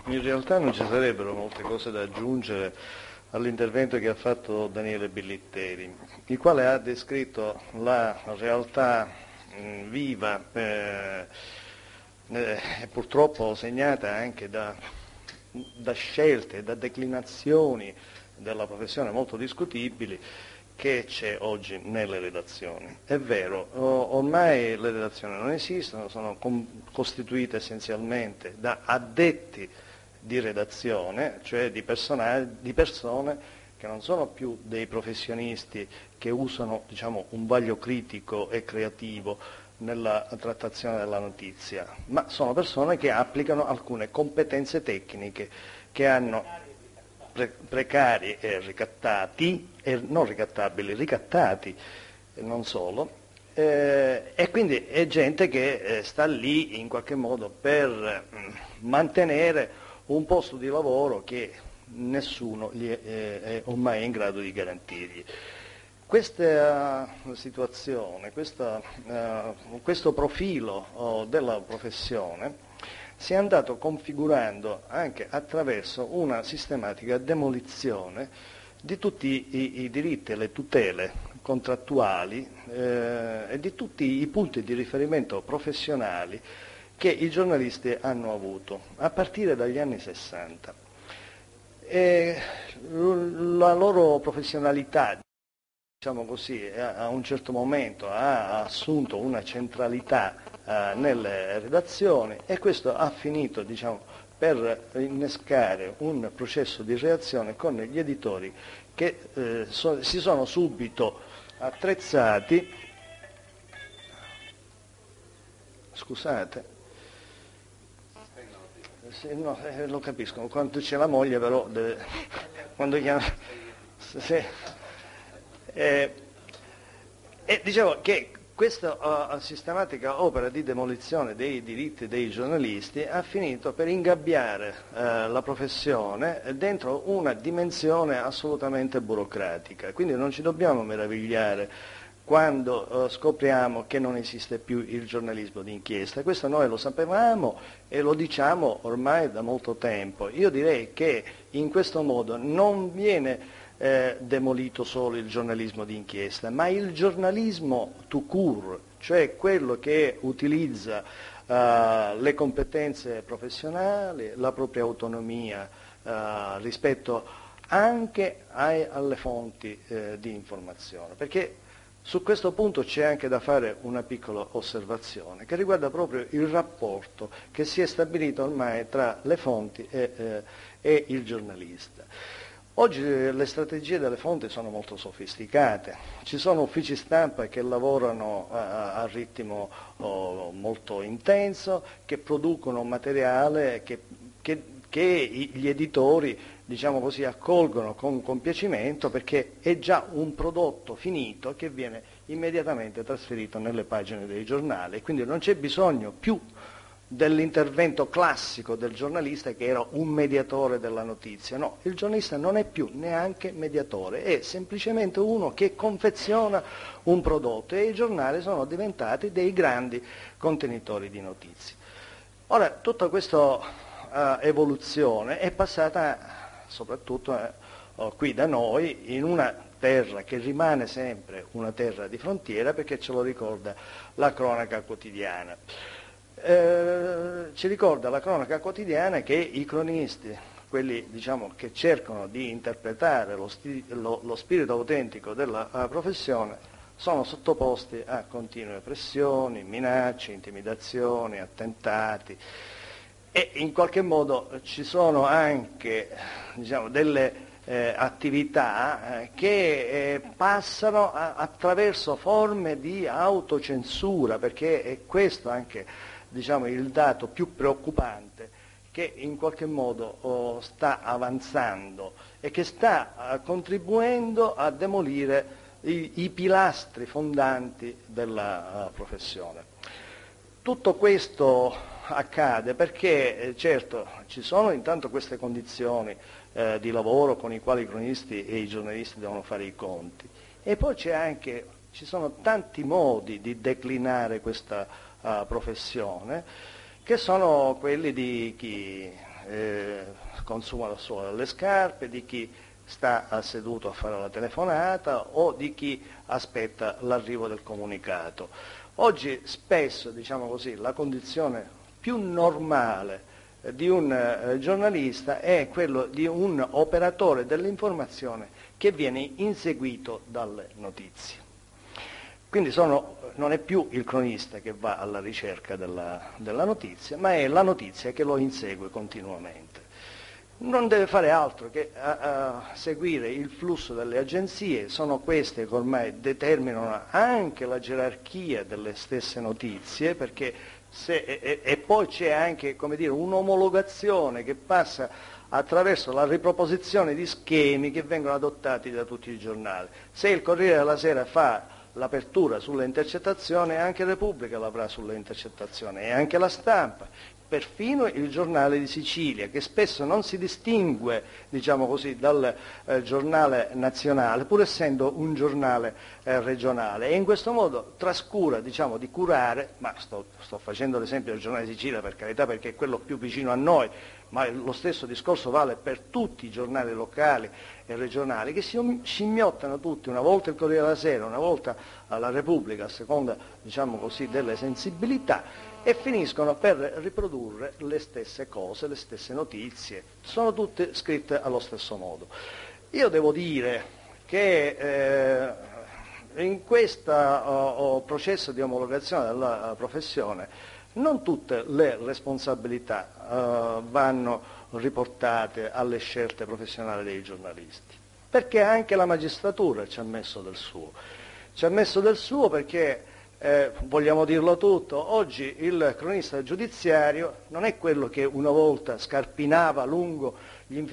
In realtà non ci sarebbero molte cose da aggiungere all'intervento che ha fatto Daniele Bellitteri, il quale ha descritto la realtà viva e purtroppo segnata anche da scelte, da declinazioni della professione molto discutibili che c'è oggi nelle redazioni. È vero, ormai le redazioni non esistono, sono costituite essenzialmente da addetti di redazione, cioè di persone che non sono più dei professionisti che usano, diciamo, un vaglio critico e creativo nella trattazione della notizia, ma sono persone che applicano alcune competenze tecniche che hanno precari e ricattati, e non ricattabili, ricattati e non solo, e quindi è gente che sta lì in qualche modo per mantenere un posto di lavoro che nessuno gli è ormai in grado di garantirgli. Questa situazione, questo profilo della professione si è andato configurando anche attraverso una sistematica demolizione di tutti i diritti e le tutele contrattuali e di tutti i punti di riferimento professionali che i giornalisti hanno avuto a partire dagli anni 60. La loro professionalità, diciamo così, a un certo momento ha assunto una centralità nelle redazioni e questo ha finito, diciamo, per innescare un processo di reazione con gli editori che si sono subito attrezzati. Scusate, no, lo capisco, quando c'è la moglie però quando chiama. E dicevo che questa sistematica opera di demolizione dei diritti dei giornalisti ha finito per ingabbiare la professione dentro una dimensione assolutamente burocratica, quindi non ci dobbiamo meravigliare quando scopriamo che non esiste più il giornalismo d'inchiesta. Questo noi lo sapevamo e lo diciamo ormai da molto tempo. Io direi che in questo modo non viene demolito solo il giornalismo d'inchiesta, ma il giornalismo tout court, cioè quello che utilizza le competenze professionali, la propria autonomia rispetto anche alle fonti di informazione. Perché su questo punto c'è anche da fare una piccola osservazione che riguarda proprio il rapporto che si è stabilito ormai tra le fonti e il giornalista. Oggi le strategie delle fonti sono molto sofisticate, ci sono uffici stampa che lavorano a ritmo molto intenso, che producono materiale che gli editori, diciamo così, accolgono con compiacimento perché è già un prodotto finito che viene immediatamente trasferito nelle pagine dei giornali e quindi non c'è bisogno più dell'intervento classico del giornalista che era un mediatore della notizia. No, il giornalista non è più neanche mediatore, è semplicemente uno che confeziona un prodotto e i giornali sono diventati dei grandi contenitori di notizie. Ora, tutta questa evoluzione è passata soprattutto qui da noi in una terra che rimane sempre una terra di frontiera perché ce lo ricorda la cronaca quotidiana. Ci ricorda la cronaca quotidiana che i cronisti, quelli, diciamo, che cercano di interpretare lo spirito autentico della professione, sono sottoposti a continue pressioni, minacce, intimidazioni, attentati e in qualche modo ci sono anche, diciamo, delle attività che passano attraverso forme di autocensura, perché è questo anche, diciamo, il dato più preoccupante che in qualche modo sta avanzando e che sta contribuendo a demolire i pilastri fondanti della professione. Tutto questo accade perché, certo, ci sono intanto queste condizioni di lavoro con i quali i cronisti e i giornalisti devono fare i conti e poi ci sono tanti modi di declinare questa professione che sono quelli di chi consuma il suono delle scarpe, di chi sta seduto a fare la telefonata o di chi aspetta l'arrivo del comunicato. Oggi spesso, diciamo così, la condizione più normale di un giornalista è quello di un operatore dell'informazione che viene inseguito dalle notizie. Quindi non è più il cronista che va alla ricerca della notizia, ma è la notizia che lo insegue continuamente. Non deve fare altro che seguire il flusso delle agenzie, sono queste che ormai determinano anche la gerarchia delle stesse notizie, perché e poi c'è anche, come dire, un'omologazione che passa attraverso la riproposizione di schemi che vengono adottati da tutti i giornali. Se il Corriere della Sera fa l'apertura sulle intercettazioni, anche Repubblica l'avrà sulle intercettazioni e anche La Stampa, perfino il Giornale di Sicilia, che spesso non si distingue, diciamo così, dal giornale nazionale, pur essendo un giornale regionale, e in questo modo trascura, diciamo, di curare, ma sto facendo l'esempio del Giornale di Sicilia per carità perché è quello più vicino a noi, ma lo stesso discorso vale per tutti i giornali locali e regionali, che si scimmiottano tutti, una volta il Corriere della Sera, una volta la Repubblica, a seconda, diciamo così, delle sensibilità, e finiscono per riprodurre le stesse cose, le stesse notizie, sono tutte scritte allo stesso modo. Io devo dire che in questo processo di omologazione della professione non tutte le responsabilità vanno riportate alle scelte professionali dei giornalisti, perché anche la magistratura ci ha messo del suo. Ci ha messo del suo perché, vogliamo dirlo tutto, oggi il cronista giudiziario non è quello che una volta scarpinava lungo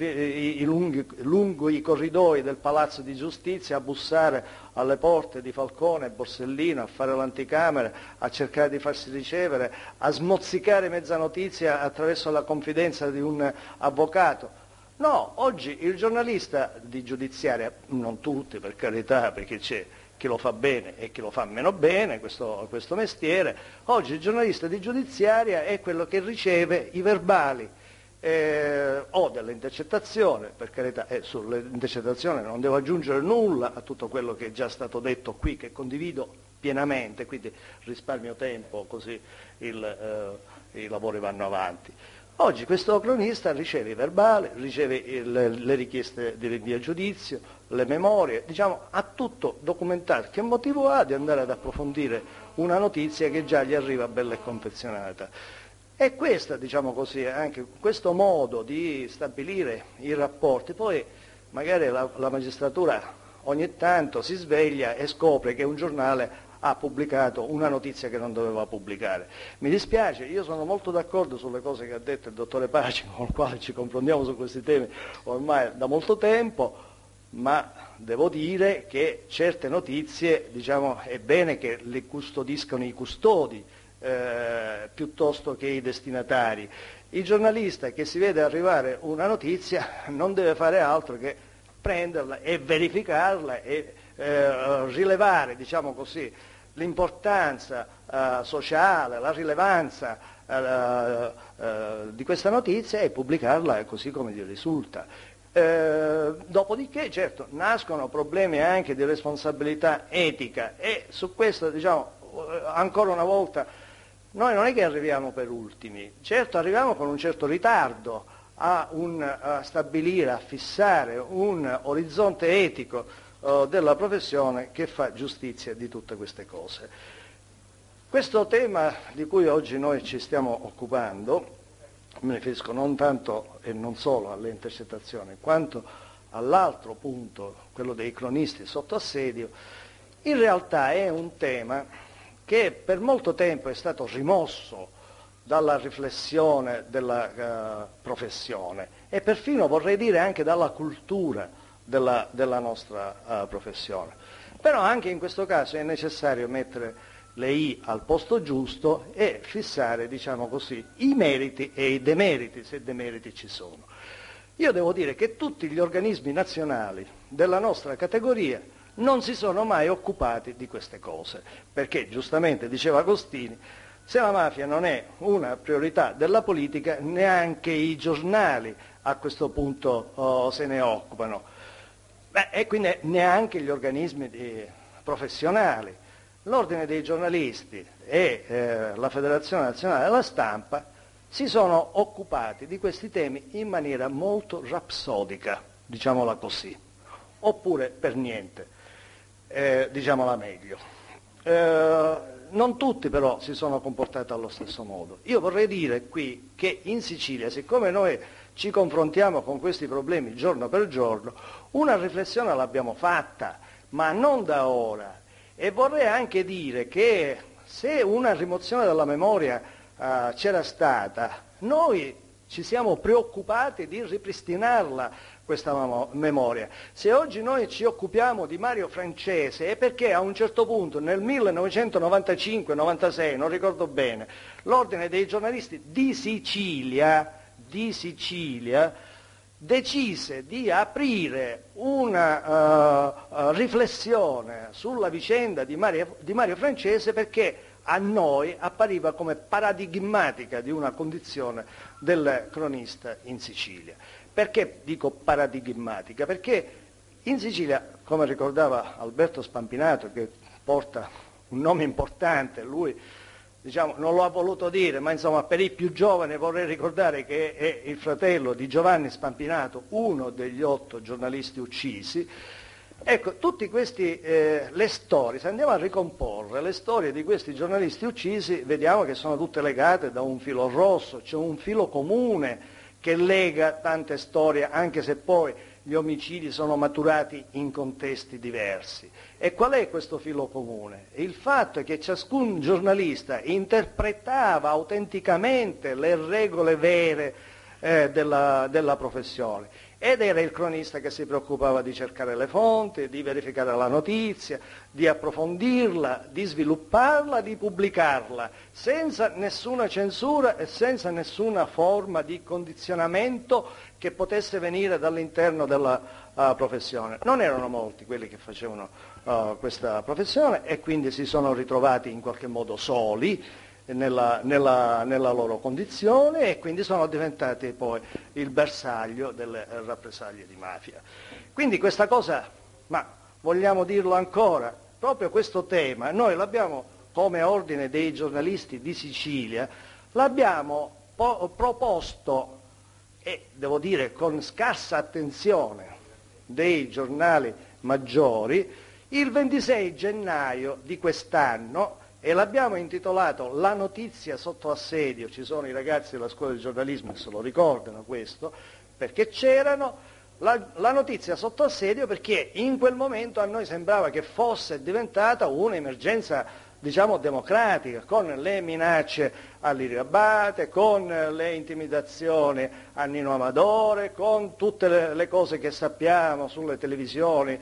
i corridoi del Palazzo di Giustizia a bussare alle porte di Falcone e Borsellino, a fare l'anticamera, a cercare di farsi ricevere, a smozzicare mezza notizia attraverso la confidenza di un avvocato. No, oggi il giornalista di giudiziaria, non tutti per carità, perché c'è chi lo fa bene e chi lo fa meno bene, questo mestiere, oggi il giornalista di giudiziaria è quello che riceve i verbali o delle intercettazioni, per carità, sulle intercettazioni non devo aggiungere nulla a tutto quello che è già stato detto qui, che condivido pienamente, quindi risparmio tempo, così i lavori vanno avanti. Oggi questo cronista riceve i verbali, riceve le richieste di rinvio a giudizio, le memorie, diciamo, ha tutto documentato. Che motivo ha di andare ad approfondire una notizia che già gli arriva bella e confezionata? E questa, diciamo così, anche questo modo di stabilire i rapporti, poi magari la magistratura ogni tanto si sveglia e scopre che un giornale ha pubblicato una notizia che non doveva pubblicare. Mi dispiace, io sono molto d'accordo sulle cose che ha detto il dottore Paci, con il quale ci confrontiamo su questi temi ormai da molto tempo, ma devo dire che certe notizie, diciamo, è bene che le custodiscano i custodi piuttosto che i destinatari. Il giornalista che si vede arrivare una notizia non deve fare altro che prenderla e verificarla e rilevare, diciamo così, l'importanza sociale, la rilevanza di questa notizia e pubblicarla così come gli risulta. Dopodiché, certo, nascono problemi anche di responsabilità etica e su questo, diciamo, ancora una volta, noi non è che arriviamo per ultimi, certo arriviamo con un certo ritardo a stabilire, a fissare un orizzonte etico della professione che fa giustizia di tutte queste cose. Questo tema di cui oggi noi ci stiamo occupando, mi riferisco non tanto e non solo alle intercettazioni, quanto all'altro punto, quello dei cronisti sotto assedio, in realtà è un tema che per molto tempo è stato rimosso dalla riflessione della professione e perfino, vorrei dire, anche dalla cultura della nostra professione. Però anche in questo caso è necessario mettere le I al posto giusto e fissare, diciamo così, i meriti e i demeriti, se demeriti ci sono. Io devo dire che tutti gli organismi nazionali della nostra categoria non si sono mai occupati di queste cose, perché giustamente diceva Agostini, Se la mafia non è una priorità della politica, neanche i giornali a questo punto se ne occupano. E quindi neanche gli organismi professionali. L'Ordine dei giornalisti e la Federazione Nazionale della Stampa si sono occupati di questi temi in maniera molto rapsodica, diciamola così, oppure per niente, diciamola meglio. Non tutti però si sono comportati allo stesso modo. Io vorrei dire qui che in Sicilia, siccome noi ci confrontiamo con questi problemi giorno per giorno, una riflessione l'abbiamo fatta, ma non da ora. E vorrei anche dire che se una rimozione dalla memoria c'era stata, noi ci siamo preoccupati di ripristinarla questa memoria. Se oggi noi ci occupiamo di Mario Francese è perché a un certo punto nel 1995-96, non ricordo bene, l'Ordine dei giornalisti di Sicilia decise di aprire una riflessione sulla vicenda di Mario Francese perché a noi appariva come paradigmatica di una condizione del cronista in Sicilia. Perché dico paradigmatica? Perché in Sicilia, come ricordava Alberto Spampinato, che porta un nome importante, lui non lo ha voluto dire, ma insomma per i più giovani vorrei ricordare che è il fratello di Giovanni Spampinato, uno degli 8 giornalisti uccisi. Ecco, tutti questi, le storie, se andiamo a ricomporre le storie di questi giornalisti uccisi, vediamo che sono tutte legate da un filo rosso, c'è un filo comune che lega tante storie, anche se poi gli omicidi sono maturati in contesti diversi. E qual è questo filo comune? Il fatto è che ciascun giornalista interpretava autenticamente le regole vere della professione. Ed era il cronista che si preoccupava di cercare le fonti, di verificare la notizia, di approfondirla, di svilupparla, di pubblicarla, senza nessuna censura e senza nessuna forma di condizionamento che potesse venire dall'interno della professione. Non erano molti quelli che facevano questa professione e quindi si sono ritrovati in qualche modo soli nella loro condizione e quindi sono diventati poi il bersaglio delle rappresaglie di mafia. Quindi questa cosa, ma vogliamo dirlo ancora, proprio questo tema, noi l'abbiamo come Ordine dei giornalisti di Sicilia, l'abbiamo proposto, e devo dire con scarsa attenzione dei giornali maggiori, il 26 gennaio di quest'anno, e l'abbiamo intitolato La notizia sotto assedio. Ci sono i ragazzi della scuola di giornalismo che se lo ricordano questo, perché c'erano la notizia sotto assedio, perché in quel momento a noi sembrava che fosse diventata un'emergenza, democratica, con le minacce a Lirio Abate, con le intimidazioni a Nino Amadore, con tutte le cose che sappiamo sulle televisioni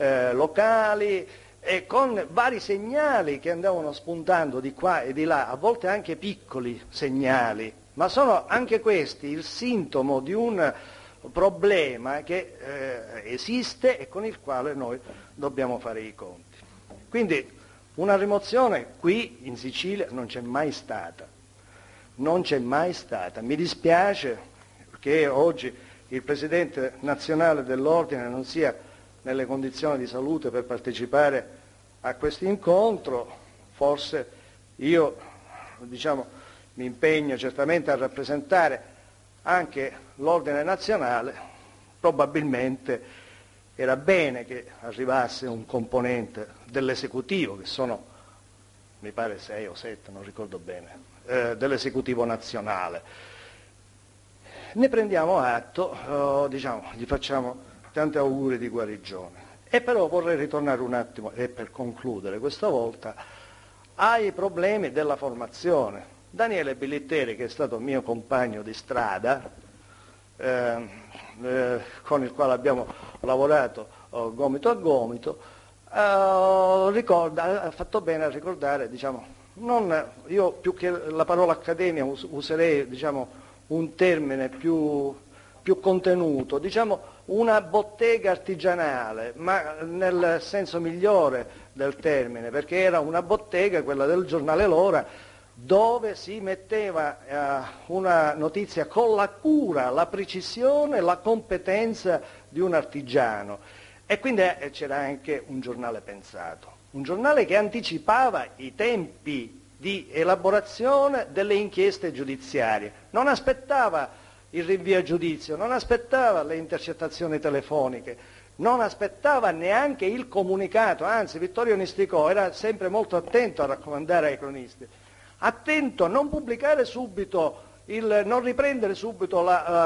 locali, e con vari segnali che andavano spuntando di qua e di là, a volte anche piccoli segnali, ma sono anche questi il sintomo di un problema che esiste e con il quale noi dobbiamo fare i conti. Quindi una rimozione qui in Sicilia non c'è mai stata, Mi dispiace che oggi il Presidente nazionale dell'Ordine non sia nelle condizioni di salute per partecipare a questo incontro. Forse io mi impegno certamente a rappresentare anche l'Ordine nazionale, probabilmente era bene che arrivasse un componente dell'esecutivo, che sono mi pare 6 o 7, non ricordo bene, dell'esecutivo nazionale. Ne prendiamo atto, gli facciamo tanti auguri di guarigione. E però vorrei ritornare un attimo, e per concludere questa volta, ai problemi della formazione. Daniele Bilitteri, che è stato mio compagno di strada, con il quale abbiamo lavorato gomito a gomito, ha fatto bene a ricordare, io più che la parola accademia userei un termine più contenuto, una bottega artigianale, ma nel senso migliore del termine, perché era una bottega, quella del giornale L'Ora, dove si metteva una notizia con la cura, la precisione, la competenza di un artigiano. E quindi c'era anche un giornale pensato, un giornale che anticipava i tempi di elaborazione delle inchieste giudiziarie, non aspettava il rinvio a giudizio, non aspettava le intercettazioni telefoniche, non aspettava neanche il comunicato, anzi Vittorio Nisticò era sempre molto attento a raccomandare ai cronisti, attento a non pubblicare subito, non riprendere subito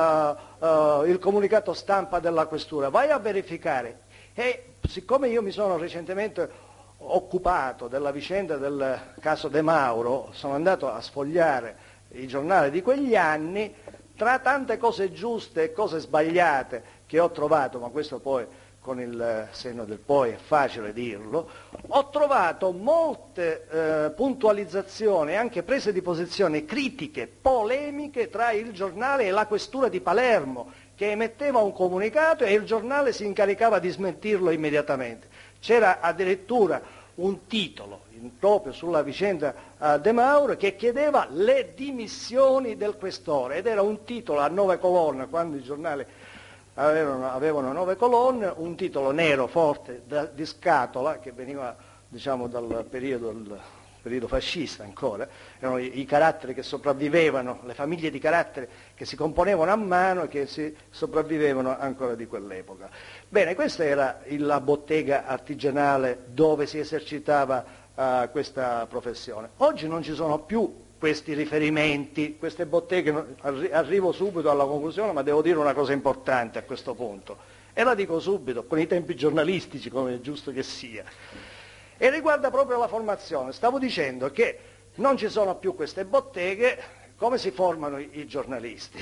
il comunicato stampa della questura, vai a verificare. E siccome io mi sono recentemente occupato della vicenda del caso De Mauro, sono andato a sfogliare i giornali di quegli anni, tra tante cose giuste e cose sbagliate che ho trovato, ma questo poi con il senno del poi è facile dirlo, ho trovato molte puntualizzazioni, anche prese di posizione critiche, polemiche tra il giornale e la questura di Palermo, che emetteva un comunicato e il giornale si incaricava di smentirlo immediatamente. C'era addirittura un titolo proprio sulla vicenda De Mauro che chiedeva le dimissioni del questore, ed era un titolo a 9 colonne, quando i giornali avevano 9 colonne, un titolo nero forte di scatola che veniva dal periodo fascista ancora, erano i caratteri che sopravvivevano, le famiglie di caratteri che si componevano a mano e che si sopravvivevano ancora di quell'epoca. Bene, questa era la bottega artigianale dove si esercitava questa professione. Oggi non ci sono più questi riferimenti, queste botteghe, arrivo subito alla conclusione, ma devo dire una cosa importante a questo punto, e la dico subito, con i tempi giornalistici, come è giusto che sia. E riguarda proprio la formazione. Stavo dicendo che non ci sono più queste botteghe, come si formano i giornalisti?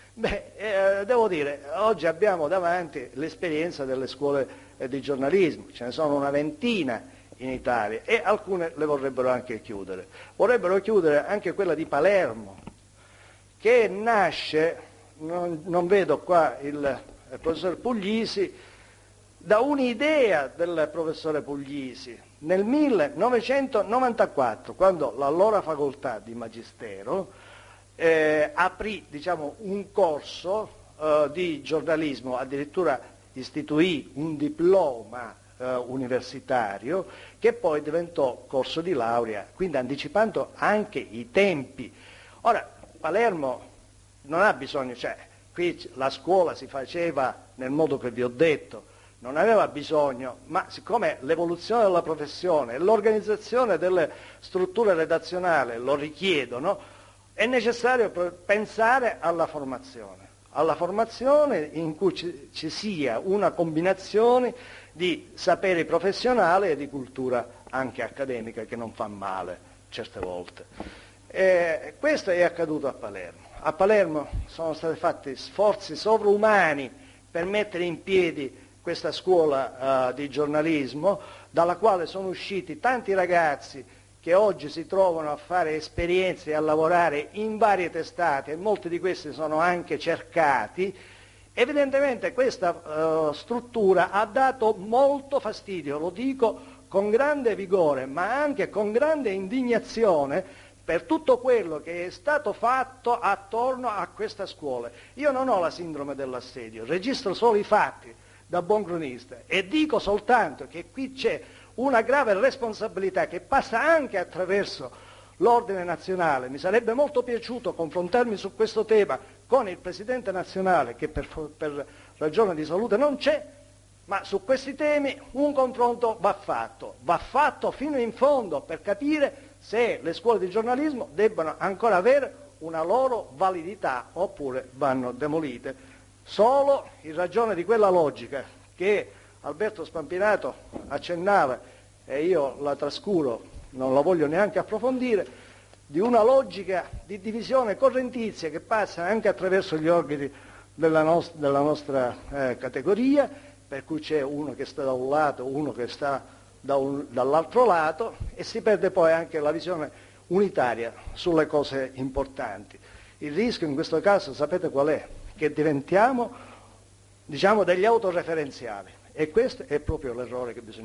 Devo dire, oggi abbiamo davanti l'esperienza delle scuole di giornalismo, ce ne sono una ventina in Italia e alcune le vorrebbero anche chiudere. Vorrebbero chiudere anche quella di Palermo, che nasce, non vedo qua il professor Puglisi, da un'idea del professore Puglisi nel 1994, quando l'allora facoltà di Magistero aprì un corso di giornalismo, addirittura istituì un diploma universitario che poi diventò corso di laurea, quindi anticipando anche i tempi. Ora, Palermo non ha bisogno, qui la scuola si faceva nel modo che vi ho detto, non aveva bisogno, ma siccome l'evoluzione della professione e l'organizzazione delle strutture redazionali lo richiedono, è necessario pensare alla formazione in cui ci sia una combinazione di saperi professionali e di cultura anche accademica, che non fa male certe volte. Questo è accaduto a Palermo. A Palermo sono stati fatti sforzi sovrumani per mettere in piedi questa scuola di giornalismo, dalla quale sono usciti tanti ragazzi che oggi si trovano a fare esperienze e a lavorare in varie testate, e molti di questi sono anche cercati. Evidentemente questa struttura ha dato molto fastidio, lo dico con grande vigore, ma anche con grande indignazione per tutto quello che è stato fatto attorno a questa scuola. Io non ho la sindrome dell'assedio, registro solo i fatti da buon cronista e dico soltanto che qui c'è una grave responsabilità che passa anche attraverso l'ordine nazionale. Mi sarebbe molto piaciuto confrontarmi su questo tema con il Presidente nazionale, che per ragione di salute non c'è, ma su questi temi un confronto va fatto fino in fondo per capire se le scuole di giornalismo debbano ancora avere una loro validità oppure vanno demolite, solo in ragione di quella logica che Alberto Spampinato accennava, e io la trascuro, non la voglio neanche approfondire, di una logica di divisione correntizia che passa anche attraverso gli organi della nostra categoria, per cui c'è uno che sta da un lato, uno che sta dall'altro lato, e si perde poi anche la visione unitaria sulle cose importanti. Il rischio in questo caso sapete qual è? Che diventiamo degli autoreferenziali, e questo è proprio l'errore che bisogna